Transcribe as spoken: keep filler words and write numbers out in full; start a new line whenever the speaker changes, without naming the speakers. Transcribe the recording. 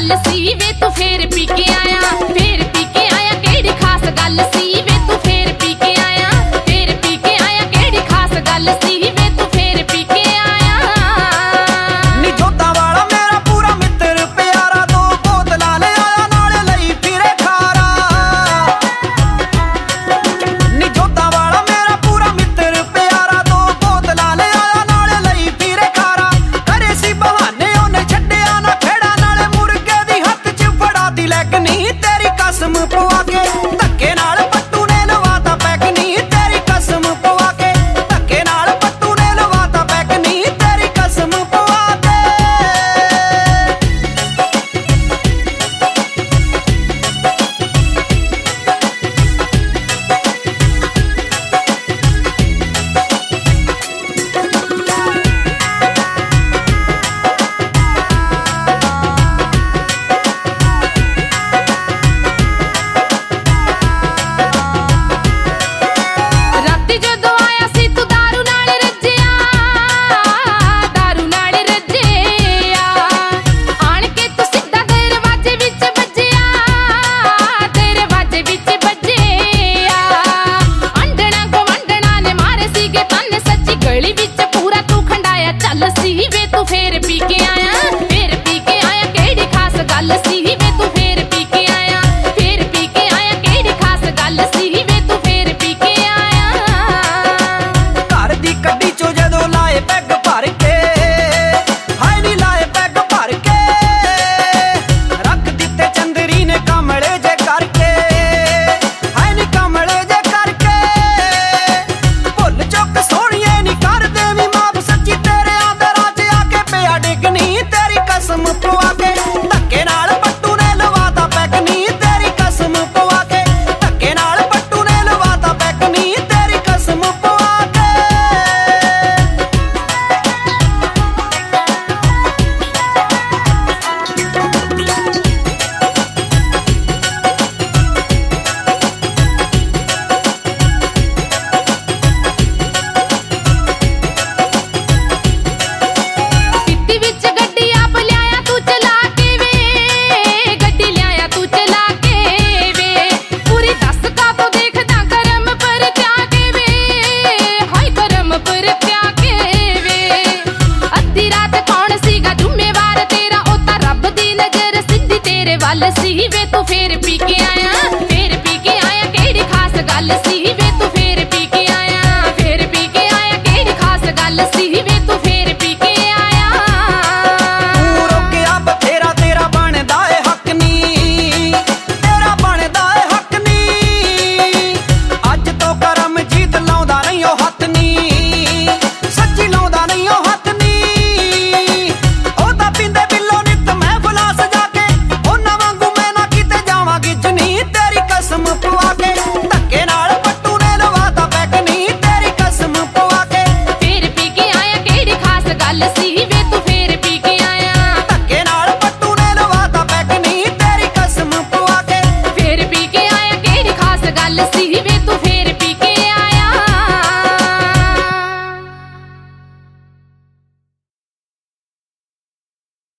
गल सी वे तू फेर पी के आया, फेर पी के आया केड़ी खास गल सी वे तू फेर पी के आया, फेर पी के आया केड़ी खास गल सी वे तू फेर पी के आया।
नी जोधा वाला मेरा पूरा मित्र प्यारा, दो बोतलां ले आया नाले लई फिरे खारा। नी जोधा वाला मेरा पूरा मित्र प्यारा, दो बोतलां ले आया नाले लई फिरे खारा। करे सी बहाने ओने छड्डिया ना खेड़ा, नाले मुर्गे दी हत्थ च फड़ा दी लैकनी तेरी कसम पवा के। धक्के नाल पट्टू ने लवाता पैकनी तेरी कसम पवा के, धक्के नाल पट्टू ने लवाता पैकनी तेरी कसम पवा के।
राती जदों आया सी तू दारू नाल रज्जिया, दारू नाल रज्जिया। आण के तू सिद्धा दरवाजे विच बज्जिया, दरवाजे विच बज्जिया। अंडना गवंडना ने मारे सीगे तन, सच्ची गली विच पूरा तू खंडाया। चल सी वे तू फेर पी के आया, फेर पी के आया केड़ी खास गल सी वे तू फेर पी के आया, फेर पी के आया केड़ी खास गल सी वे तू फेर पी के आया।
घर दी कड्डी चो जदों लाए पैग भर के, हाय नी लाए पैग भर के। रख दिते चंदरी ने कमले जे करके, हाय नी कमले जे करके। भुल चुक सोहणिए नी कर देवी माफ, सच्ची तेरे आंदरां च आके पिया डिगनी तेरी कसम पवा के। धक्के नाल पट्टू ने लवाता पैकनी तेरी कसम पवा के, धक्के नाल पट्टू ने लवाता पैकनी तेरी कसम पवा के।
पित्ती विच गड्डी आप लियाया तू चला के वे, गड्डी लियाया तू चला के वे। पूरी दस का तो देखदा करम पर क्या के वे, हाय करम पर क्या के वे। अद्धी रात कौन सीगा जुम्मेवार तेरा, ओ तां रब दी नजर सिद्धी तेरे वल सी वे तू फेर पी के आया, फेर पी के आया केड़ी खास गल सी वे तू फेर पी के आया, फेर पी के आया केड़ी खास गल सी वे तू फेर पी के आया।
तू रोकिया बथेरा तेरा बनदा ए हक नी, तेरा बनदा ए हक नी। अज तो करम जीत लाउंदा नहीं ओ हत्थ नी, सच्ची लाउंदा नहीं ओ हत्थ नी। ओ तां पींदे बिल्लो नित महफिलां सजा के, उन्हां वांगू मैं ना किते जावां गिजनी तेरी कसम पवा के। धक्के नाल पट्टू ने लवाता पैकनी तेरी कसम पवा के,
फेर पी के आया केड़ी खास गल सी वे तू फेर पी के आया,
धक्के नाल पट्टू ने लवाता पैकनी तेरी कसम पवा के।
फेर पी के आया केड़ी खास गल सी वे तू